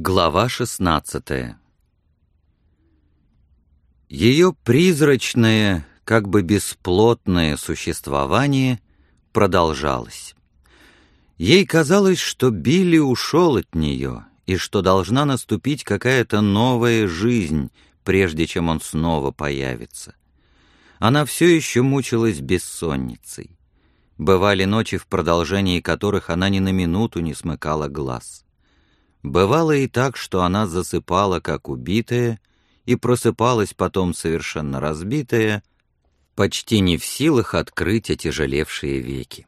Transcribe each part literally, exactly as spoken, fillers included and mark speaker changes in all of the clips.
Speaker 1: Глава шестнадцатая. Ее призрачное, как бы бесплотное существование продолжалось. Ей казалось, что Билли ушел от нее, и что должна наступить какая-то новая жизнь, прежде чем он снова появится. Она все еще мучилась бессонницей. Бывали ночи, в продолжении которых она ни на минуту не смыкала глаз. Бывало и так, что она засыпала, как убитая, и просыпалась потом совершенно разбитая, почти не в силах открыть отяжелевшие веки.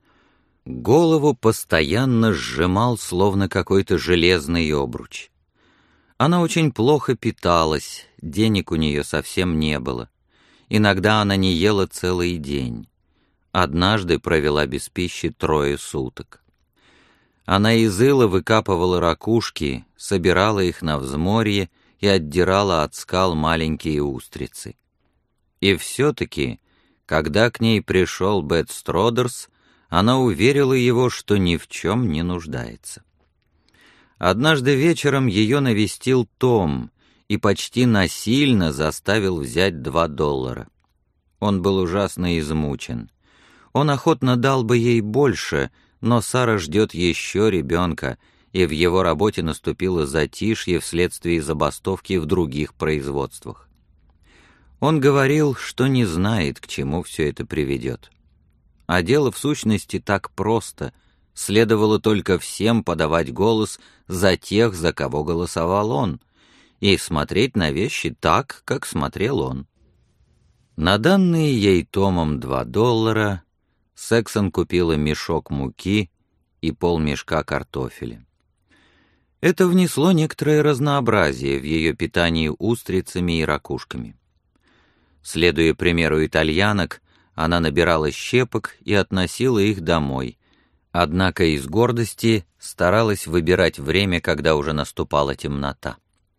Speaker 1: Голову постоянно сжимал, словно какой-то железный обруч. Она очень плохо питалась, денег у нее совсем не было. Иногда она не ела целый день. Однажды провела без пищи трое суток. Она из ила выкапывала ракушки, собирала их на взморье и отдирала от скал маленькие устрицы. И все-таки, когда к ней пришел Бет Стродерс, она уверила его, что ни в чем не нуждается. Однажды вечером ее навестил Том и почти насильно заставил взять два доллара. Он был ужасно измучен. Он охотно дал бы ей больше, но Сара ждет еще ребенка, и в его работе наступило затишье вследствие забастовки в других производствах. Он говорил, что не знает, к чему все это приведет. А дело в сущности так просто. Следовало только всем подавать голос за тех, за кого голосовал он, и смотреть на вещи так, как смотрел он. На данные ей Томом два доллара Сексон купила мешок муки и полмешка картофеля. Это внесло некоторое разнообразие в ее питании устрицами и ракушками. Следуя примеру итальянок, она набирала щепок и относила их домой, однако из гордости старалась выбирать время, когда уже наступала темнота.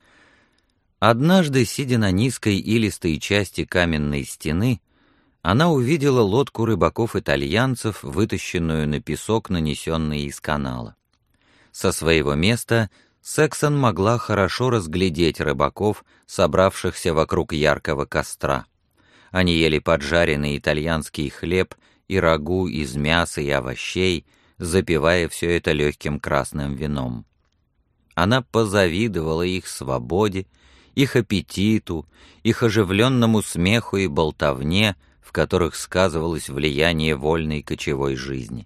Speaker 1: Однажды, сидя на низкой илистой части каменной стены, она увидела лодку рыбаков-итальянцев, вытащенную на песок, нанесенный из канала. Со своего места Сексон могла хорошо разглядеть рыбаков, собравшихся вокруг яркого костра. Они ели поджаренный итальянский хлеб и рагу из мяса и овощей, запивая все это легким красным вином. Она позавидовала их свободе, их аппетиту, их оживленному смеху и болтовне, в которых сказывалось влияние вольной кочевой жизни.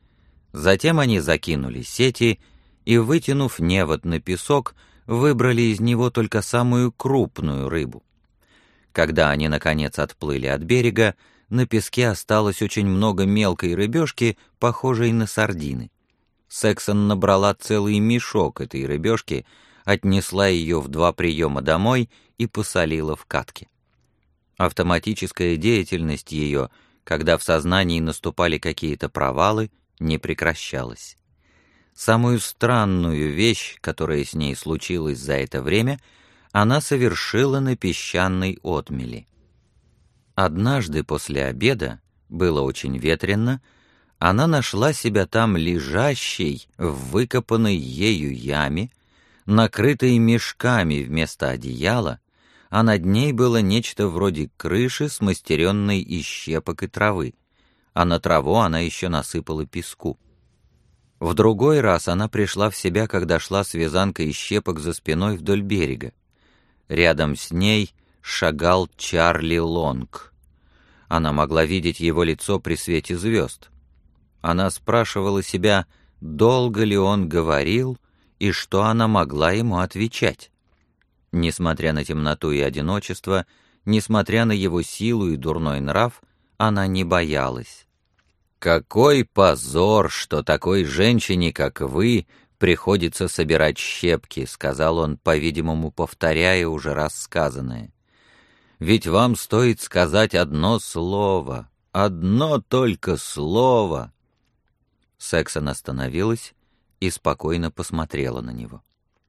Speaker 1: Затем они закинули сети и, вытянув невод на песок, выбрали из него только самую крупную рыбу. Когда они, наконец, отплыли от берега, на песке осталось очень много мелкой рыбешки, похожей на сардины. Сексон набрала целый мешок этой рыбешки, отнесла ее в два приема домой и посолила в катке. Автоматическая деятельность ее, когда в сознании наступали какие-то провалы, не прекращалась. Самую странную вещь, которая с ней случилась за это время, она совершила на песчаной отмели. Однажды после обеда, было очень ветрено, она нашла себя там лежащей в выкопанной ею яме, накрытой мешками вместо одеяла, а над ней было нечто вроде крыши, смастеренной из щепок и травы, а на траву она еще насыпала песку. В другой раз она пришла в себя, когда шла с вязанкой из щепок за спиной вдоль берега. Рядом с ней шагал Чарли Лонг. Она могла видеть его лицо при свете звезд. Она спрашивала себя, долго ли он говорил и что она могла ему отвечать. Несмотря на темноту и одиночество, несмотря на его силу и дурной нрав, она не боялась. «Какой позор, что такой женщине, как вы, приходится собирать щепки», — сказал он, по-видимому, повторяя уже раз сказанное. «Ведь вам стоит сказать одно слово, одно только слово». Сексон остановилась и спокойно посмотрела на него.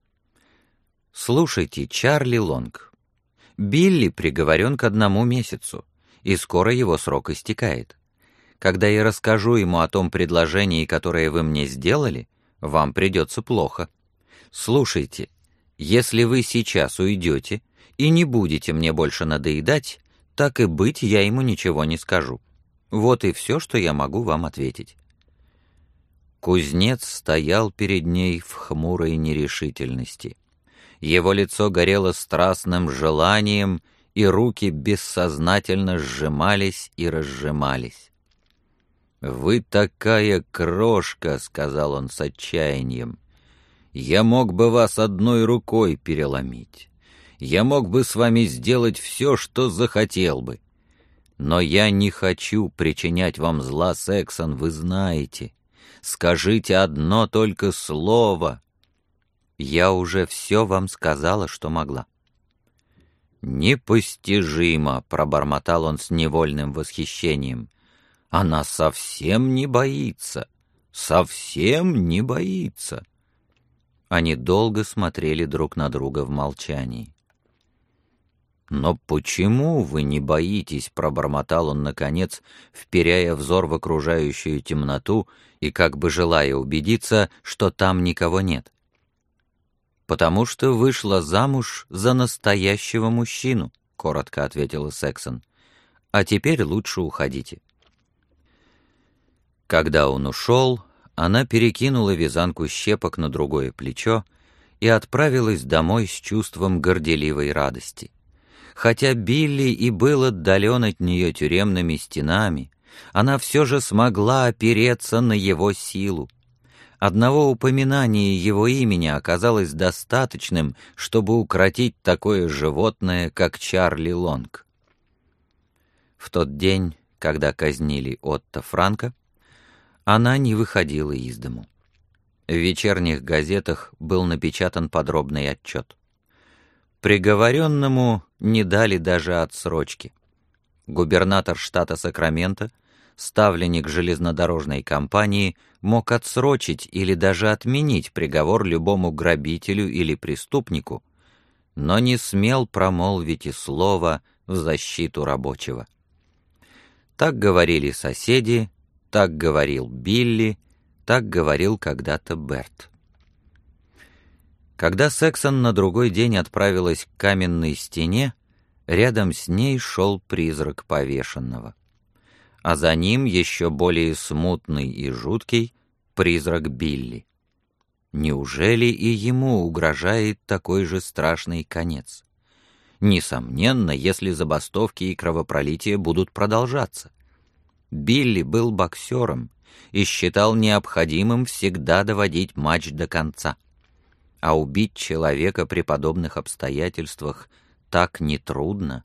Speaker 1: «Слушайте, Чарли Лонг, Билли приговорен к одному месяцу, и скоро его срок истекает. Когда я расскажу ему о том предложении, которое вы мне сделали, вам придется плохо. Слушайте, если вы сейчас уйдете и не будете мне больше надоедать, так и быть, я ему ничего не скажу. Вот и все, что я могу вам ответить». Кузнец стоял перед ней в хмурой нерешительности. Его лицо горело страстным желанием, и руки бессознательно сжимались и разжимались. «Вы такая крошка», — сказал он с отчаянием. «Я мог бы вас одной рукой переломить. Я мог бы с вами сделать все, что захотел бы. Но я не хочу причинять вам зла, Сексон, вы знаете. Скажите одно только слово». «Я уже все вам сказала, что могла». «Непостижимо», — пробормотал он с невольным восхищением. «Она совсем не боится, совсем не боится». Они долго смотрели друг на друга в молчании. «Но почему вы не боитесь?» — пробормотал он, наконец, вперяя взор в окружающую темноту и как бы желая убедиться, что там никого нет. «Потому что вышла замуж за настоящего мужчину», — коротко ответила Сексон. «А теперь лучше уходите». Когда он ушел, она перекинула вязанку щепок на другое плечо и отправилась домой с чувством горделивой радости. Хотя Билли и был отдален от нее тюремными стенами, она все же смогла опереться на его силу. Одного упоминания его имени оказалось достаточным, чтобы укротить такое животное, как Чарли Лонг. В тот день, когда казнили Отто Франко, она не выходила из дому. В вечерних газетах был напечатан подробный отчет. Приговоренному не дали даже отсрочки. Губернатор штата Сакраменто, ставленник железнодорожной компании, мог отсрочить или даже отменить приговор любому грабителю или преступнику, но не смел промолвить и слова в защиту рабочего. Так говорили соседи, так говорил Билли, так говорил когда-то Берт. Когда Сексон на другой день отправилась к каменной стене, рядом с ней шел призрак повешенного. А за ним еще более смутный и жуткий призрак Билли. Неужели и ему угрожает такой же страшный конец? Несомненно, если забастовки и кровопролития будут продолжаться. Билли был боксером и считал необходимым всегда доводить матч до конца. А убить человека при подобных обстоятельствах так нетрудно.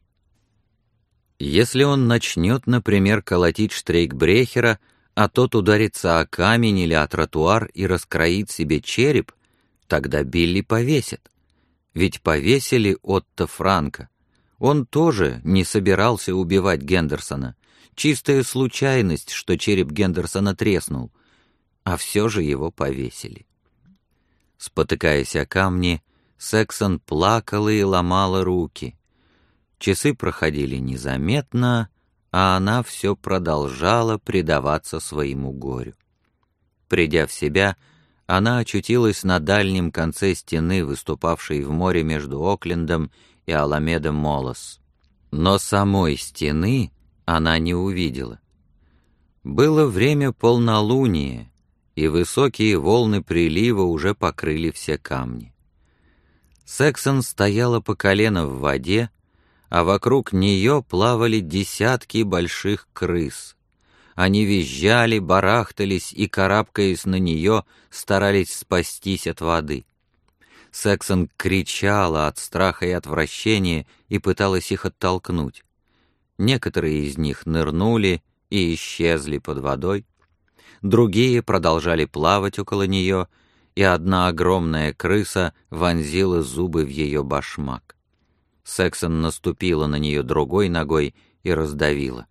Speaker 1: Если он начнет, например, колотить штрейкбрехера, а тот ударится о камень или о тротуар и раскроит себе череп, тогда Билли повесят. Ведь повесили Отто Франко. Он тоже не собирался убивать Гендерсона. Чистая случайность, что череп Гендерсона треснул. А все же его повесили. Спотыкаясь о камни, Сексон плакала и ломала руки. Часы проходили незаметно, а она все продолжала предаваться своему горю. Придя в себя, она очутилась на дальнем конце стены, выступавшей в море между Оклендом и Аламедо Молос. Но самой стены она не увидела. Было время полнолуния, и высокие волны прилива уже покрыли все камни. Сексон стояла по колено в воде, а вокруг нее плавали десятки больших крыс. Они визжали, барахтались и, карабкаясь на нее, старались спастись от воды. Сексон кричала от страха и отвращения и пыталась их оттолкнуть. Некоторые из них нырнули и исчезли под водой, другие продолжали плавать около нее, и одна огромная крыса вонзила зубы в ее башмак. Сексон наступила на нее другой ногой и раздавила.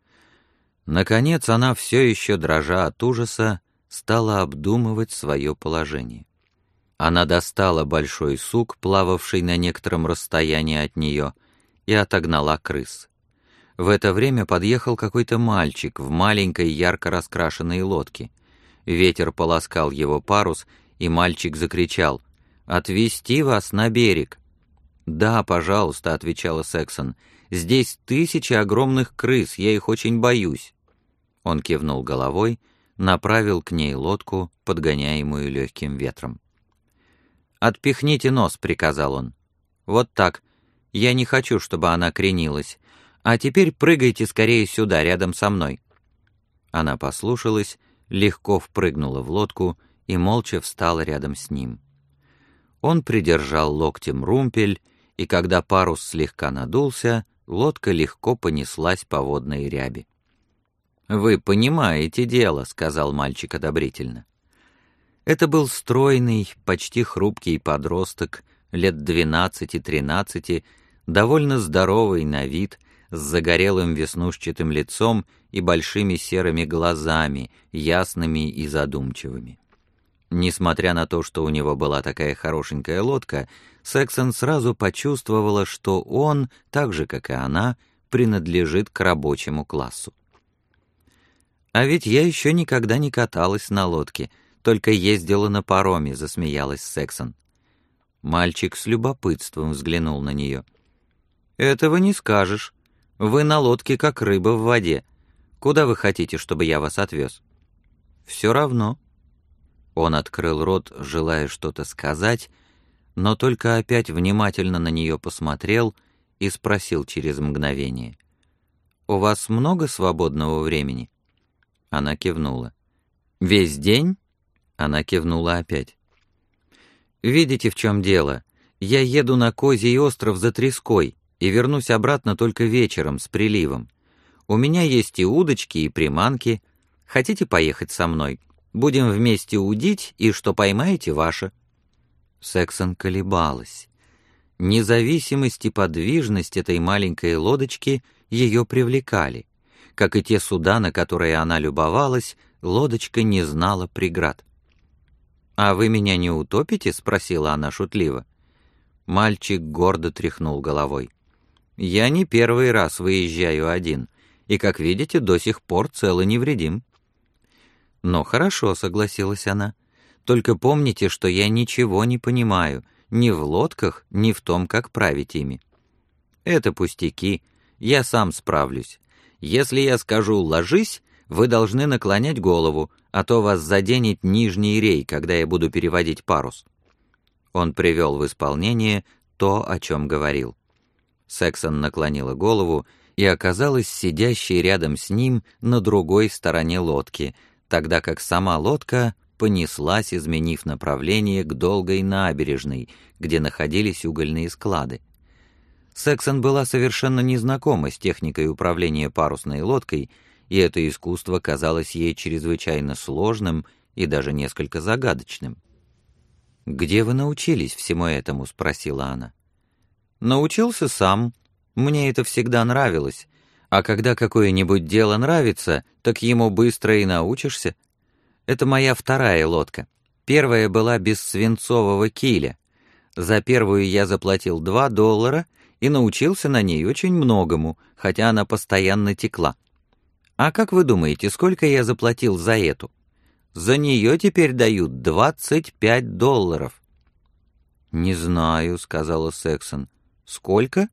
Speaker 1: Наконец она, все еще дрожа от ужаса, стала обдумывать свое положение. Она достала большой сук, плававший на некотором расстоянии от нее, и отогнала крыс. В это время подъехал какой-то мальчик в маленькой ярко раскрашенной лодке. Ветер полоскал его парус, и мальчик закричал: Отвезти вас на берег». «Да, пожалуйста», — отвечала Сексон. «Здесь тысячи огромных крыс, я их очень боюсь». Он кивнул головой, направил к ней лодку, подгоняемую легким ветром. «Отпихните нос», — приказал он. «Вот так. Я не хочу, чтобы она кренилась. А теперь прыгайте скорее сюда, рядом со мной». Она послушалась, легко впрыгнула в лодку и молча встала рядом с ним. Он придержал локтем румпель, и когда парус слегка надулся, лодка легко понеслась по водной ряби. «Вы понимаете дело», — сказал мальчик одобрительно. Это был стройный, почти хрупкий подросток, лет двенадцати-тринадцати, довольно здоровый на вид, с загорелым веснушчатым лицом и большими серыми глазами, ясными и задумчивыми. Несмотря на то, что у него была такая хорошенькая лодка, Сексон сразу почувствовала, что он, так же, как и она, принадлежит к рабочему классу. «А ведь я еще никогда не каталась на лодке, только ездила на пароме», — засмеялась Сексон. Мальчик с любопытством взглянул на нее. «Этого не скажешь. Вы на лодке, как рыба в воде. Куда вы хотите, чтобы я вас отвез?» «Все равно». Он открыл рот, желая что-то сказать, но только опять внимательно на нее посмотрел и спросил через мгновение. «У вас много свободного времени?» Она кивнула. «Весь день?» Она кивнула опять. «Видите, в чем дело? Я еду на Козий остров за треской и вернусь обратно только вечером с приливом. У меня есть и удочки, и приманки. Хотите поехать со мной? Будем вместе удить, и что поймаете, ваше». Сексон колебалась. Независимость и подвижность этой маленькой лодочки ее привлекали. Как и те суда, на которые она любовалась, лодочка не знала преград. «А вы меня не утопите?» — спросила она шутливо. Мальчик гордо тряхнул головой. «Я не первый раз выезжаю один, и, как видите, до сих пор цел и невредим». «Ну, хорошо», — согласилась она. «Только помните, что я ничего не понимаю, ни в лодках, ни в том, как править ими». «Это пустяки, я сам справлюсь. Если я скажу «ложись», вы должны наклонять голову, а то вас заденет нижний рей, когда я буду переводить парус». Он привел в исполнение то, о чем говорил. Сексон наклонила голову и оказалась сидящей рядом с ним на другой стороне лодки, тогда как сама лодка понеслась, изменив направление к долгой набережной, где находились угольные склады. Сексон была совершенно незнакома с техникой управления парусной лодкой, и это искусство казалось ей чрезвычайно сложным и даже несколько загадочным. «Где вы научились всему этому?» — спросила она. «Научился сам. Мне это всегда нравилось. А когда какое-нибудь дело нравится, так ему быстро и научишься. Это моя вторая лодка. Первая была без свинцового киля. За первую я заплатил два доллара и научился на ней очень многому, хотя она постоянно текла. А как вы думаете, сколько я заплатил за эту? За нее теперь дают двадцать пять долларов». «Не знаю», — сказала Сексон. «Сколько?»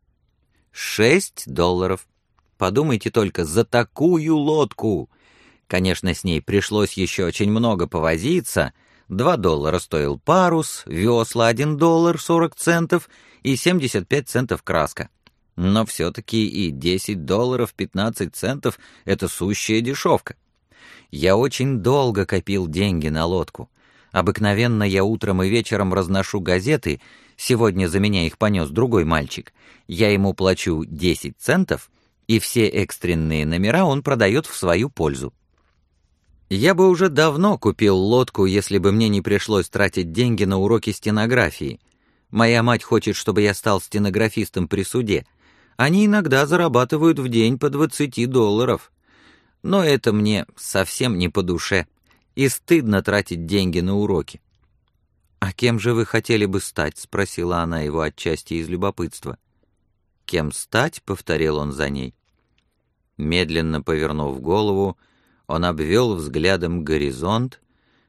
Speaker 1: «Шесть долларов. Подумайте только, за такую лодку!» Конечно, с ней пришлось еще очень много повозиться. Два доллара стоил парус, весла один доллар сорок центов и семьдесят пять центов краска. Но все-таки и десять долларов пятнадцать центов — это сущая дешевка. Я очень долго копил деньги на лодку. Обыкновенно я утром и вечером разношу газеты, сегодня за меня их понес другой мальчик. Я ему плачу десять центов, и все экстренные номера он продает в свою пользу. Я бы уже давно купил лодку, если бы мне не пришлось тратить деньги на уроки стенографии. Моя мать хочет, чтобы я стал стенографистом при суде. Они иногда зарабатывают в день по двадцать долларов. Но это мне совсем не по душе, и стыдно тратить деньги на уроки. «А кем же вы хотели бы стать?» — спросила она его отчасти из любопытства. «Кем стать?» — повторил он за ней. Медленно повернув голову, он обвел взглядом горизонт,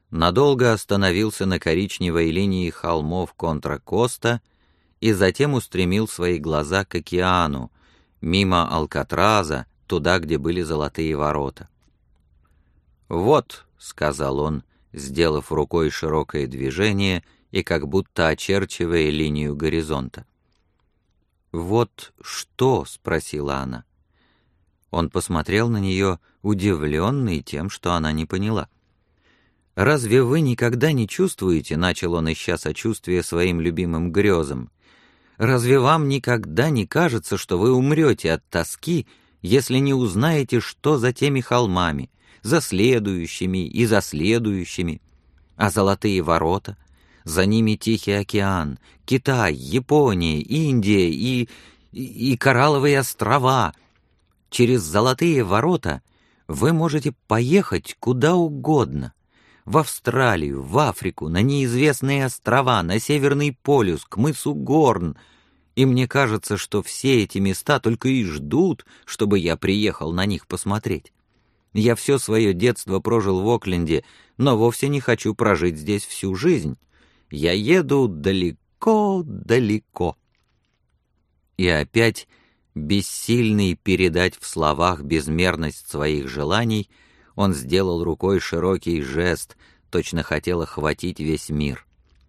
Speaker 1: надолго остановился на коричневой линии холмов Контра-Коста и затем устремил свои глаза к океану, мимо Алкатраза, туда, где были золотые ворота. «Вот», — сказал он, сделав рукой широкое движение и как будто очерчивая линию горизонта. «Вот что?» — спросила она. Он посмотрел на нее, удивленный тем, что она не поняла. «Разве вы никогда не чувствуете, — начал он, ища сочувствия своим любимым грезам, — разве вам никогда не кажется, что вы умрете от тоски, если не узнаете, что за теми холмами, за следующими и за следующими, а золотые ворота, за ними Тихий океан, Китай, Япония, Индия и, и, и Коралловые острова. Через золотые ворота вы можете поехать куда угодно, в Австралию, в Африку, на неизвестные острова, на Северный полюс, к мысу Горн, и мне кажется, что все эти места только и ждут, чтобы я приехал на них посмотреть. Я все свое детство прожил в Окленде, но вовсе не хочу прожить здесь всю жизнь. Я еду далеко-далеко». И опять, бессильный передать в словах безмерность своих желаний, он сделал рукой широкий жест, точно хотел охватить весь мир.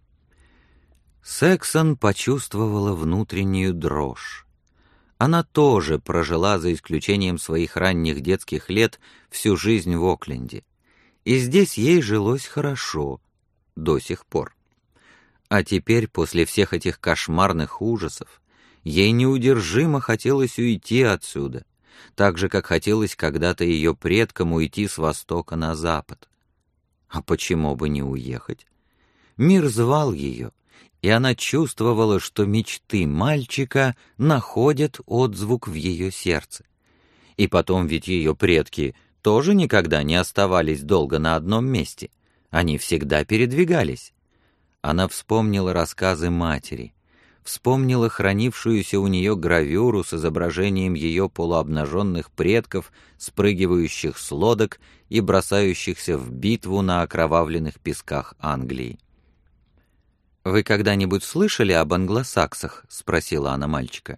Speaker 1: Сексон почувствовала внутреннюю дрожь. Она тоже прожила, за исключением своих ранних детских лет, всю жизнь в Окленде. И здесь ей жилось хорошо, до сих пор. А теперь, после всех этих кошмарных ужасов, ей неудержимо хотелось уйти отсюда, так же, как хотелось когда-то ее предкам уйти с востока на запад. А почему бы не уехать? Мир звал ее, и она чувствовала, что мечты мальчика находят отзвук в ее сердце. И потом ведь ее предки тоже никогда не оставались долго на одном месте. Они всегда передвигались. Она вспомнила рассказы матери, вспомнила хранившуюся у нее гравюру с изображением ее полуобнаженных предков, спрыгивающих с лодок и бросающихся в битву на окровавленных песках Англии. «Вы когда-нибудь слышали об англосаксах?» — спросила она мальчика.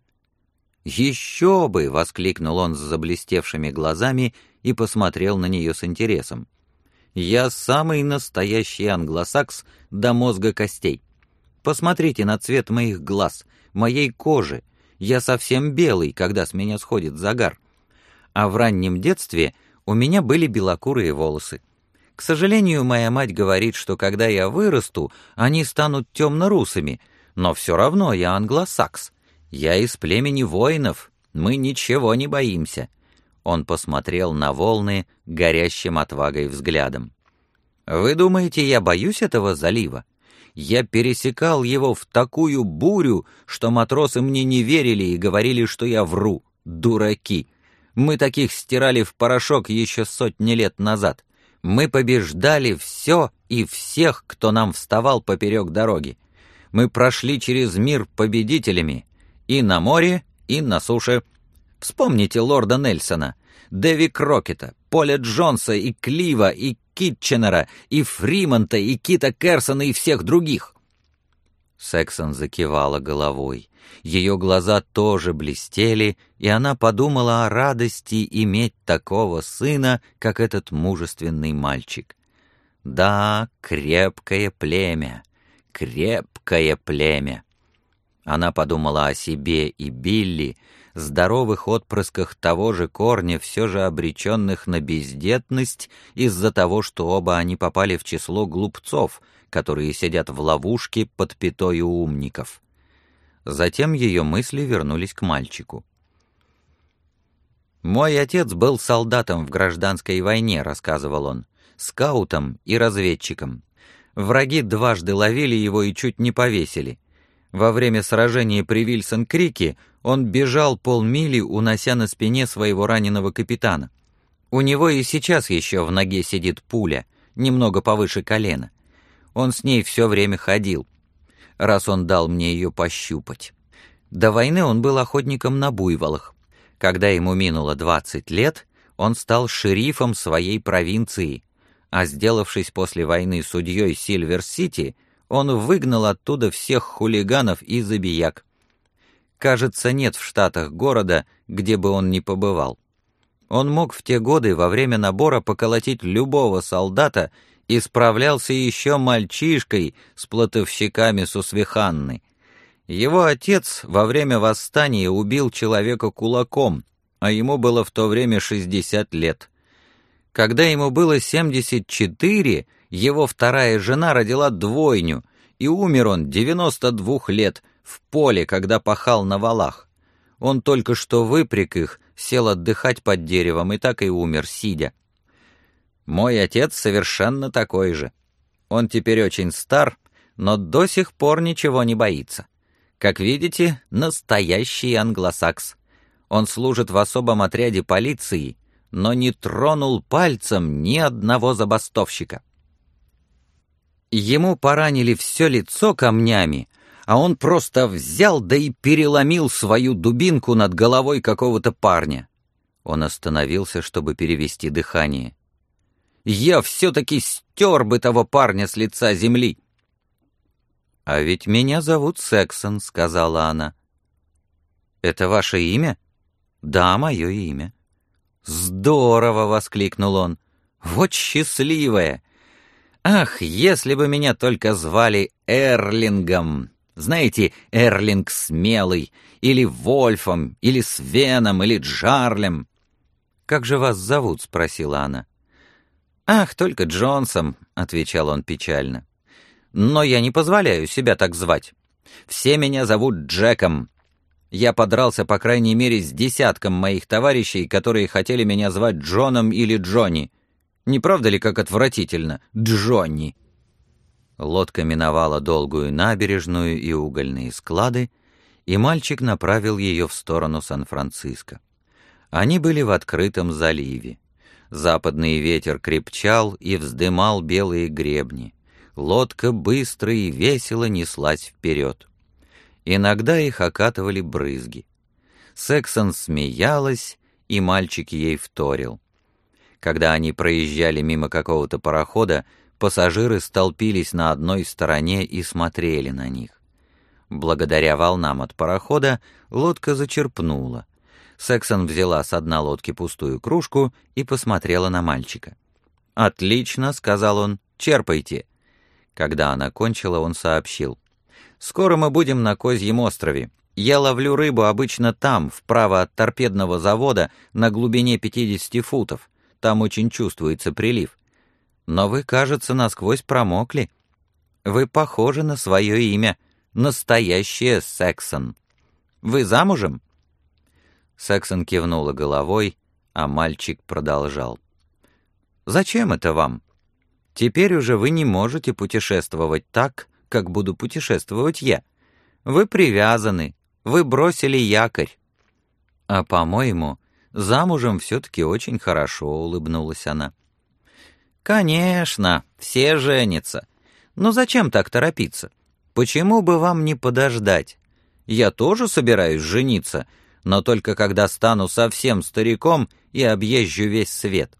Speaker 1: «Еще бы!» — воскликнул он с заблестевшими глазами и посмотрел на нее с интересом. «Я самый настоящий англосакс до мозга костей. Посмотрите на цвет моих глаз, моей кожи. Я совсем белый, когда с меня сходит загар. А в раннем детстве у меня были белокурые волосы. К сожалению, моя мать говорит, что когда я вырасту, они станут темно-русыми, но все равно я англосакс. Я из племени воинов, мы ничего не боимся». Он посмотрел на волны горящим отвагой взглядом. «Вы думаете, я боюсь этого залива? Я пересекал его в такую бурю, что матросы мне не верили и говорили, что я вру. Дураки! Мы таких стирали в порошок еще сотни лет назад. Мы побеждали все и всех, кто нам вставал поперек дороги. Мы прошли через мир победителями и на море, и на суше. Вспомните лорда Нельсона, Дэви Крокета, Поля Джонса и Клива, и Китченера, и Фримонта, и Кита Керсона, и всех других». Сексон закивала головой. Ее глаза тоже блестели, и она подумала о радости иметь такого сына, как этот мужественный мальчик. Да, крепкое племя, крепкое племя. Она подумала о себе и Билли, здоровых отпрысках того же корня, все же обреченных на бездетность из-за того, что оба они попали в число глупцов, которые сидят в ловушке под пятою умников. Затем ее мысли вернулись к мальчику. «Мой отец был солдатом в гражданской войне», — рассказывал он, — «скаутом и разведчиком. Враги дважды ловили его и чуть не повесили. Во время сражения при Вильсон-Крике он бежал полмили, унося на спине своего раненого капитана. У него и сейчас еще в ноге сидит пуля, немного повыше колена. Он с ней все время ходил, раз он дал мне ее пощупать. До войны он был охотником на буйволах. Когда ему минуло двадцать лет, он стал шерифом своей провинции, а сделавшись после войны судьей Сильвер-Сити, он выгнал оттуда всех хулиганов и забияк. Кажется, нет в Штатах города, где бы он ни побывал. Он мог в те годы во время набора поколотить любого солдата и справлялся еще мальчишкой с плотовщиками Сусвиханны. Его отец во время восстания убил человека кулаком, а ему было в то время шестьдесят лет. Когда ему было семьдесят четыре, его вторая жена родила двойню, и умер он девяносто двух лет в поле, когда пахал на валах. Он только что выпряг их, сел отдыхать под деревом и так и умер, сидя. Мой отец совершенно такой же. Он теперь очень стар, но до сих пор ничего не боится. Как видите, настоящий англосакс. Он служит в особом отряде полиции, но не тронул пальцем ни одного забастовщика. Ему поранили все лицо камнями, а он просто взял да и переломил свою дубинку над головой какого-то парня. Он остановился, чтобы перевести дыхание. «Я все-таки стер бы того парня с лица земли!» «А ведь меня зовут Сексон», — сказала она. «Это ваше имя?» «Да, мое имя». «Здорово!» — воскликнул он. «Вот счастливая! Ах, если бы меня только звали Эрлингом! Знаете, Эрлинг смелый, или Вольфом, или Свеном, или Джарлем!» «Как же вас зовут?» — спросила она. «Ах, только Джонсом», — отвечал он печально. «Но я не позволяю себя так звать. Все меня зовут Джеком. Я подрался, по крайней мере, с десятком моих товарищей, которые хотели меня звать Джоном или Джонни. Не правда ли, как отвратительно? Джонни!» Лодка миновала долгую набережную и угольные склады, и мальчик направил ее в сторону Сан-Франциско. Они были в открытом заливе. Западный ветер крепчал и вздымал белые гребни. Лодка быстро и весело неслась вперед. Иногда их окатывали брызги. Сексон смеялась, и мальчик ей вторил. Когда они проезжали мимо какого-то парохода, пассажиры столпились на одной стороне и смотрели на них. Благодаря волнам от парохода лодка зачерпнула. Сексон взяла с дна лодки пустую кружку и посмотрела на мальчика. «Отлично», — сказал он, — «черпайте». Когда она кончила, он сообщил. «Скоро мы будем на Козьем острове. Я ловлю рыбу обычно там, вправо от торпедного завода, на глубине пятидесяти футов. Там очень чувствуется прилив. Но вы, кажется, насквозь промокли. Вы похожи на свое имя. Настоящая Сексон. Вы замужем?» Сексон кивнула головой, а мальчик продолжал. «Зачем это вам? Теперь уже вы не можете путешествовать так, как буду путешествовать я. Вы привязаны, вы бросили якорь». «А, по-моему, замужем все-таки очень хорошо», — улыбнулась она. «Конечно, все женятся. Но зачем так торопиться? Почему бы вам не подождать? Я тоже собираюсь жениться, но только когда стану совсем стариком и объезжу весь свет».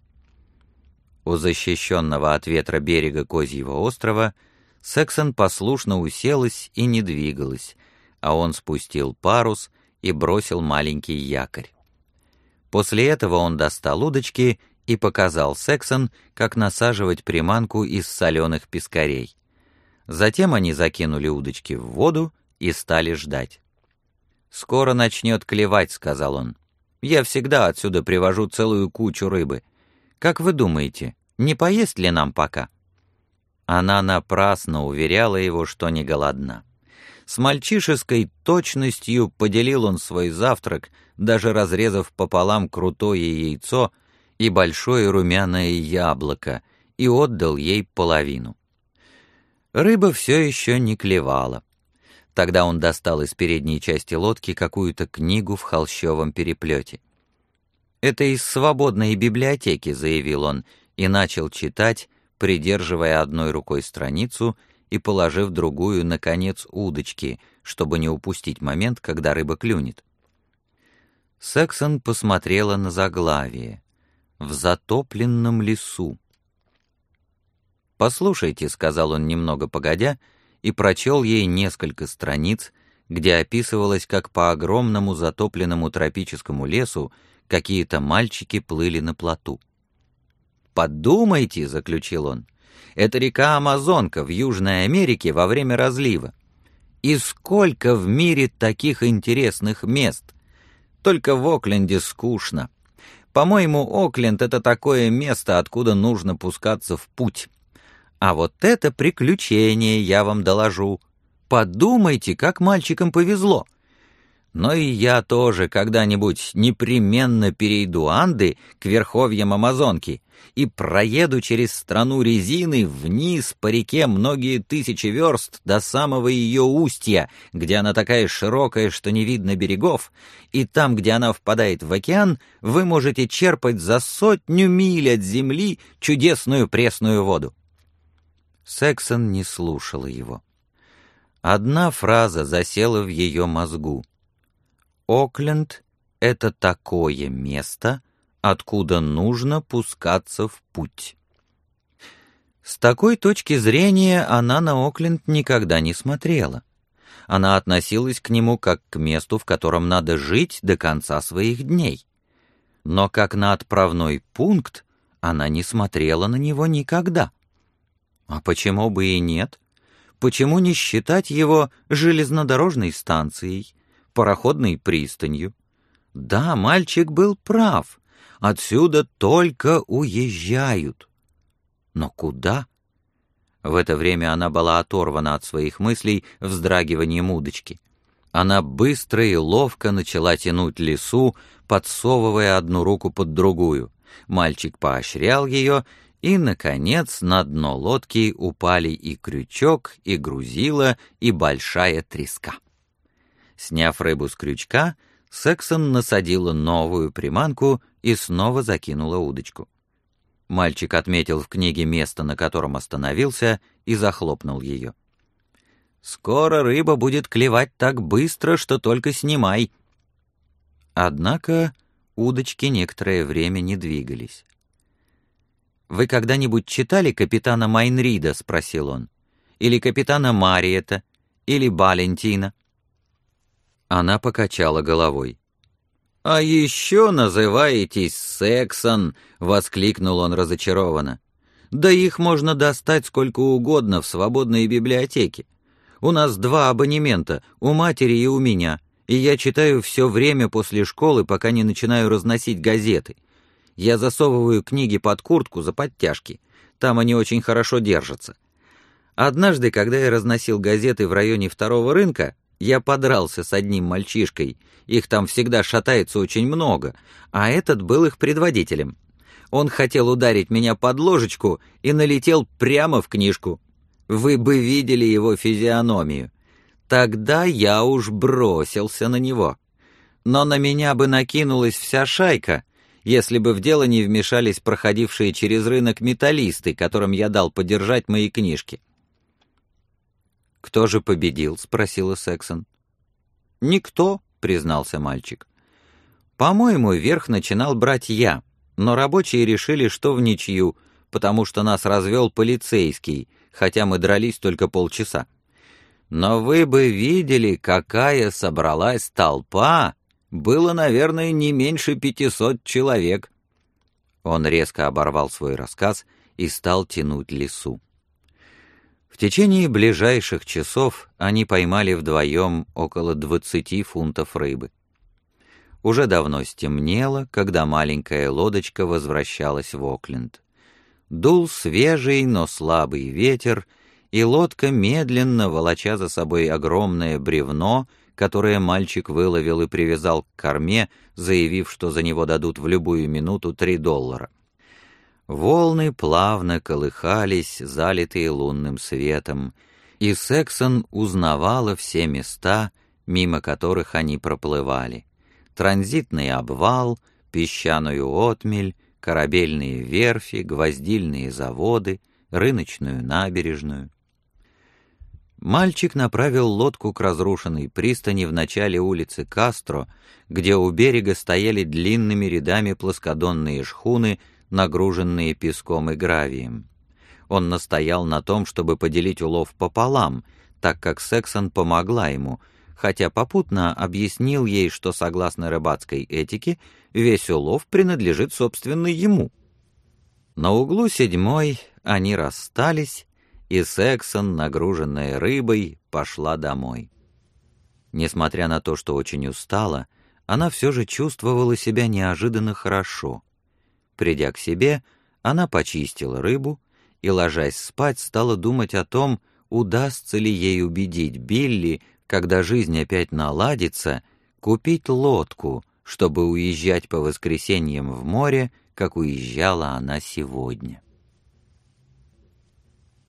Speaker 1: У защищенного от ветра берега Козьего острова Сексон послушно уселась и не двигалась, а он спустил парус и бросил маленький якорь. После этого он достал удочки и показал Сексон, как насаживать приманку из соленых пескарей. Затем они закинули удочки в воду и стали ждать. «Скоро начнет клевать», — сказал он. «Я всегда отсюда привожу целую кучу рыбы. Как вы думаете, не поесть ли нам пока?» Она напрасно уверяла его, что не голодна. С мальчишеской точностью поделил он свой завтрак, даже разрезав пополам крутое яйцо и большое румяное яблоко, и отдал ей половину. Рыба все еще не клевала. Тогда он достал из передней части лодки какую-то книгу в холщовом переплете. «Это из свободной библиотеки», — заявил он, и начал читать, придерживая одной рукой страницу и положив другую на конец удочки, чтобы не упустить момент, когда рыба клюнет. Сексон посмотрела на заглавие «В затопленном лесу». «Послушайте», — сказал он немного погодя, и прочел ей несколько страниц, где описывалось, как по огромному затопленному тропическому лесу какие-то мальчики плыли на плоту. «Подумайте», — заключил он, — «это река Амазонка в Южной Америке во время разлива. И сколько в мире таких интересных мест! Только в Окленде скучно. По-моему, Окленд — это такое место, откуда нужно пускаться в путь. А вот это приключение, я вам доложу. Подумайте, как мальчикам повезло. Но и я тоже когда-нибудь непременно перейду Анды к верховьям Амазонки и проеду через страну резины вниз по реке многие тысячи верст до самого ее устья, где она такая широкая, что не видно берегов, и там, где она впадает в океан, вы можете черпать за сотню миль от земли чудесную пресную воду». Сексон не слушала его. Одна фраза засела в ее мозгу. «Окленд — это такое место, откуда нужно пускаться в путь». С такой точки зрения она на Окленд никогда не смотрела. Она относилась к нему как к месту, в котором надо жить до конца своих дней. Но как на отправной пункт она не смотрела на него никогда. А почему бы и нет? Почему не считать его железнодорожной станцией, пароходной пристанью? Да, мальчик был прав. Отсюда только уезжают. Но куда? В это время она была оторвана от своих мыслей вздрагиванием удочки. Она быстро и ловко начала тянуть лесу, подсовывая одну руку под другую. Мальчик поощрял ее, и, наконец, на дно лодки упали и крючок, и грузило, и большая треска. Сняв рыбу с крючка, Сексон насадила новую приманку и снова закинула удочку. Мальчик отметил в книге место, на котором остановился, и захлопнул ее. «Скоро рыба будет клевать так быстро, что только снимай». Однако удочки некоторое время не двигались. «Вы когда-нибудь читали капитана Майнрида?» — спросил он. «Или капитана Мариета? Или Балентина?» Она покачала головой. «А еще называетесь Сексон!» — воскликнул он разочарованно. «Да их можно достать сколько угодно в свободной библиотеке. У нас два абонемента, у матери и у меня, и я читаю все время после школы, пока не начинаю разносить газеты. Я засовываю книги под куртку за подтяжки. Там они очень хорошо держатся. Однажды, когда я разносил газеты в районе второго рынка, я подрался с одним мальчишкой. Их там всегда шатается очень много, а этот был их предводителем. Он хотел ударить меня под ложечку и налетел прямо в книжку. Вы бы видели его физиономию. Тогда я уж бросился на него. Но на меня бы накинулась вся шайка, если бы в дело не вмешались проходившие через рынок металлисты, которым я дал подержать мои книжки. «Кто же победил?» — спросила Сексон. «Никто», — признался мальчик. «По-моему, верх начинал брать я, но рабочие решили, что в ничью, потому что нас развел полицейский, хотя мы дрались только полчаса. Но вы бы видели, какая собралась толпа! Было, наверное, не меньше пятисот человек». Он резко оборвал свой рассказ и стал тянуть лесу. В течение ближайших часов они поймали вдвоем около двадцати фунтов рыбы. Уже давно стемнело, когда маленькая лодочка возвращалась в Окленд. Дул свежий, но слабый ветер, и лодка, медленно волоча за собой огромное бревно, которое мальчик выловил и привязал к корме, заявив, что за него дадут в любую минуту три доллара. Волны плавно колыхались, залитые лунным светом, и Сексон узнавала все места, мимо которых они проплывали. Транзитный обвал, песчаную отмель, корабельные верфи, гвоздильные заводы, рыночную набережную. Мальчик направил лодку к разрушенной пристани в начале улицы Кастро, где у берега стояли длинными рядами плоскодонные шхуны, нагруженные песком и гравием. Он настоял на том, чтобы поделить улов пополам, так как Сексон помогла ему, хотя попутно объяснил ей, что согласно рыбацкой этике весь улов принадлежит собственно ему. На углу седьмой они расстались, и Сексон, нагруженная рыбой, пошла домой. Несмотря на то, что очень устала, она все же чувствовала себя неожиданно хорошо. Придя к себе, она почистила рыбу и, ложась спать, стала думать о том, удастся ли ей убедить Билли, когда жизнь опять наладится, купить лодку, чтобы уезжать по воскресеньям в море, как уезжала она сегодня.